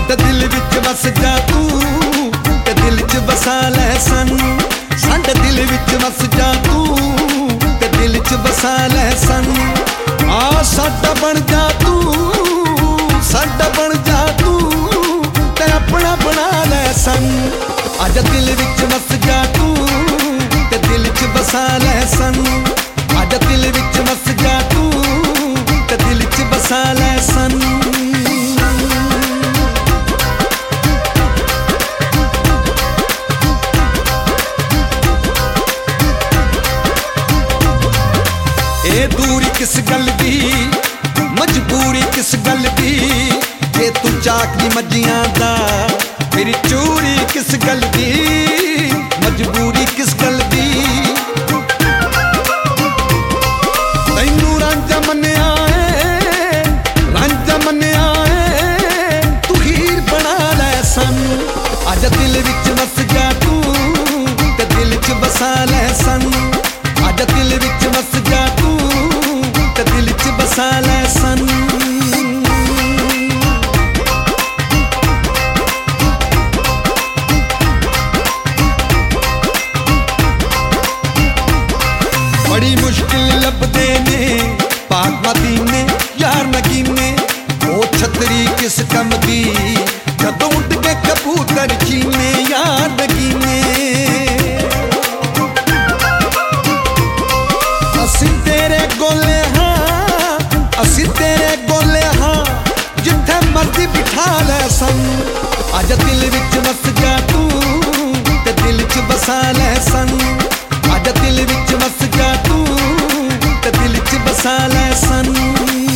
साडे दिल विच वस जा तू ते दिल च बसा लै सानू। साडे दिल विच वस जा तू ते दिल च बसा लै सानू। आ साडा बन जा तू, साडा बन जा तू ते अपना बना लै सानू। आजा दिल विच वस जा तू ते दिल च बसा लै सानू। आजा दिल विच वस जा तू ते दिल च बसा लै सानू। दूरी किस गल दी, मजबूरी किस गल दी, जे तू चाकनी मजियां दा मेरी चोरी किस गल दी, मजबूरी किस गल दी। तैनू रांझा मन्निया है, रांझा मन्निया है, तू हीर बना लै सानू। आजा दिल विच वस जा तू ते दिल च बसा लै सानू। आजा दिल विच वस जा तू ते दिल च बसा लै सानू। बड़ी मुश्किल लभदे ने पाक मदीने यार नगीने, ओ छतरी किस कम दी जदों उड़ के कबूतर चीने यार नगीने। असी तेरे गोले हाँ, असी तेरे गोले हाँ, जिथे मर्जी बिठा लै सानू। आजा दिल विच वस जा तू ते दिल च बसा लै सानू। आजा दिल विच वस जा तू ते दिल च बसा लै सानू।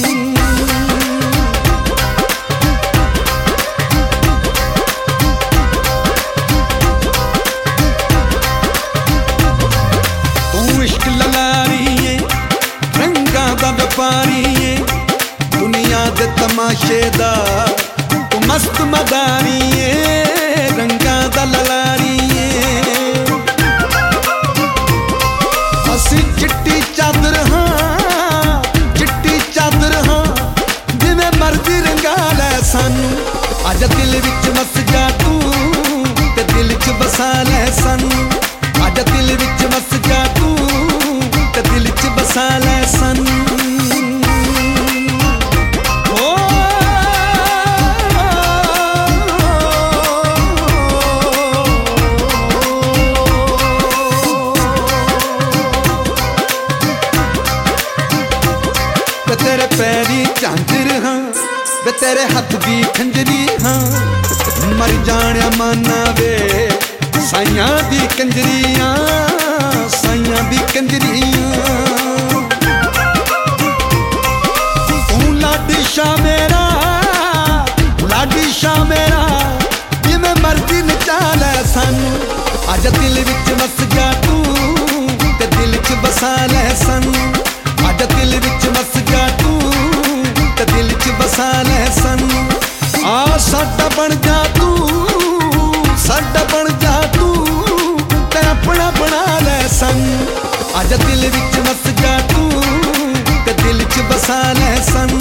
तू इश्क ललारी है, रंगा दा व्यापारी है, दुनिया दे तमाशे दा तू मस्त मदारी है, रंगा दा ललारी है। असी चिट्टी चादर हाँ, चिट्टी चादर हाँ, जिवें मर्जी रंगा लै सानू। आजा दिल विच वस जा तू ते दिल च बसा लै सानू। आजा दिल विच वस जा तू ते दिल च बसा लै सानू। तेरे पैरी झांझर हाँ, वे तेरे हथ दी खंजरी हाँ, मर जाने माना वे साइयां दी कंजरियां, साइयां दी कंजरियां। तू लाडी शाह मेरा, लाडी शाह मेरा, जिवें मर्जी नचा लै सानू। आजा दिल विच वस जा तू ते दिल च बसा लै सानू। आजा दिल विच वस जा तू ते दिल च बसा लै सानू। आ साडा बन जा तू, साडा बन जा तू ते अपना बना लै सानू। आजा दिल विच वस जा तू ते दिल च बसा लै सानू।